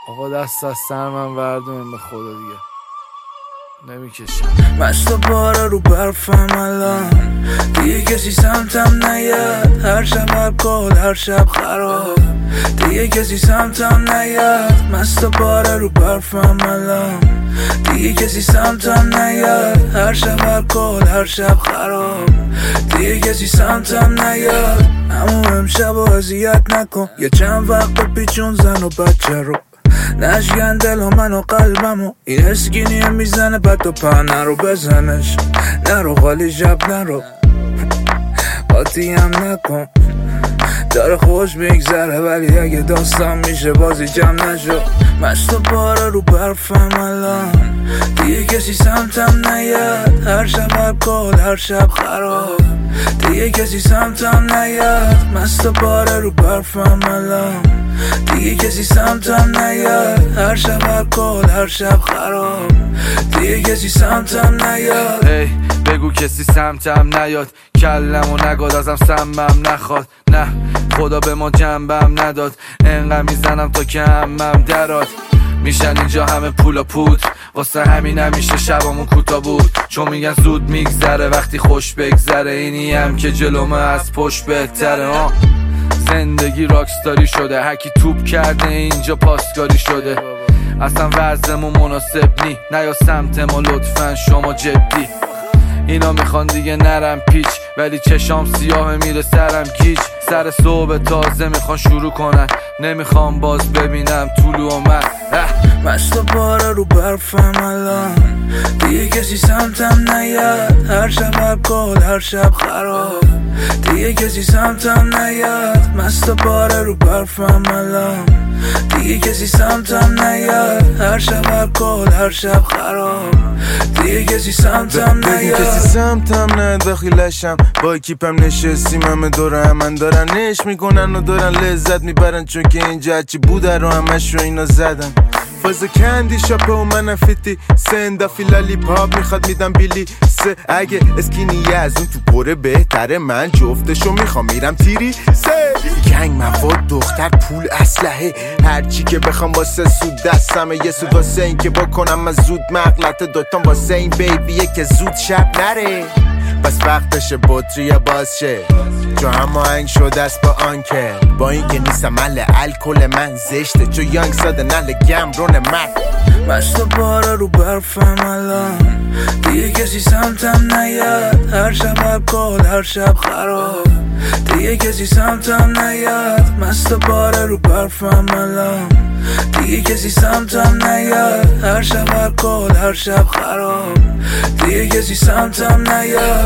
آقا دست از سر من وردونیم، به خدا دیگه نمیکشم. مست و باره رو برفم الان، دیگه کسی سمتم نیاد. هر شب الکل، هر شب خراب، دیگه کسی سمتم نیاد. مست و باره رو برفم الان، دیگه کسی سمتم نیاد. هر شب الکل، هر شب خراب، دیگه کسی سمتم نیاد. اما امشب و اذیت نکن، یه چند وقت پیچون زن و بچه رو نشکن دل و من و قلبمو. این اسکینیه میزنه بد و پا، نرو بزنش، نرو خالی شب نرو، قاطی هم نکن. داره خوش میگذره ولی اگه داستان میشه بازی جمع نشو. مست و باره رو برفم الان، دیگه کسی سمتم نیاد. هر شب الکل، هر شب خراب، دیگه کسی سمتم نیاد. مست و باره رو برفم الان، دیگه کسی سمتم نیاد. هر شب الکل، هر شب خراب، دیگه کسی سمتم نیاد. هی بگو کسی سمتم نیاد، کلمو نگاد ازم سمم نخواد. نه خدا به ما جنبم نداد، انقدر میزنم تا که همم دراد. میشن اینجا همه پول و پود، واسه همین همیشه شبامون کوتا بود. چون میگن زود میگذره وقتی خوش بگذره، اینی هم که جلومه از پشت بهتره. زندگی راکستاری شده، هرکی توپ کرده اینجا پاسکاری شده. اصلا وضعمون مناسب نی، نیا سمت ما لطفا شما جدی. اینا میخوان دیگه نرم پیچ، ولی چشام سیاه میره سرم گیج. سر صبح تازه میخوان شروع کنن، نمیخوام باز ببینم طولو و من. مست و باره رو برفم الان، دیگه کسی سمتم نیاد. هر شب الکل، هر شب خراب، دیگه کسی سمتم نیاد. مست و باره رو برفم الان، دیگه کسی سمتم نیاد. هر شب الکل، هر شب خراب، دیگه کسی سمتم نیاد. کسی سمتم نه داخلشم، با اکیپم نشستیم همه دور من دارن نش میکنن و دارن لذت میبرن. چون که اینجا هرچی بوده رو همش رو اینا زدن. فاز کندی شاپه و منم فیتی، سندافی لالی پاپ میخواد میدم بیلی سه. اگه اسکینیه از اون تو پره بهتره، من جفتشو میخوام میرم تیری سه. گنگ مواد دختر پول اسلحه، هرچی که بخوام واسه سود دستمه. یه سود واسه این که بکنم از زود مغلطه، دوتام واسه این بیبیه که زود شب نره. بس وقتشه بطری باز شه، چون همه هنگ شده است با آنکه با این که نیستم مل الکل من زشته. چون یانگ ساده نل گمرون من. مست و باره رو برفم الان، دیگه کسی سمتم نیاد. هر شب الکل، هر شب خراب، دیگه کسی سمتم نیاد. مست و باره رو برفم الان، دیگه کسی سمتم نیاد. هر شب الکل، هر شب خراب، دیگه کسی سمتم نیاد.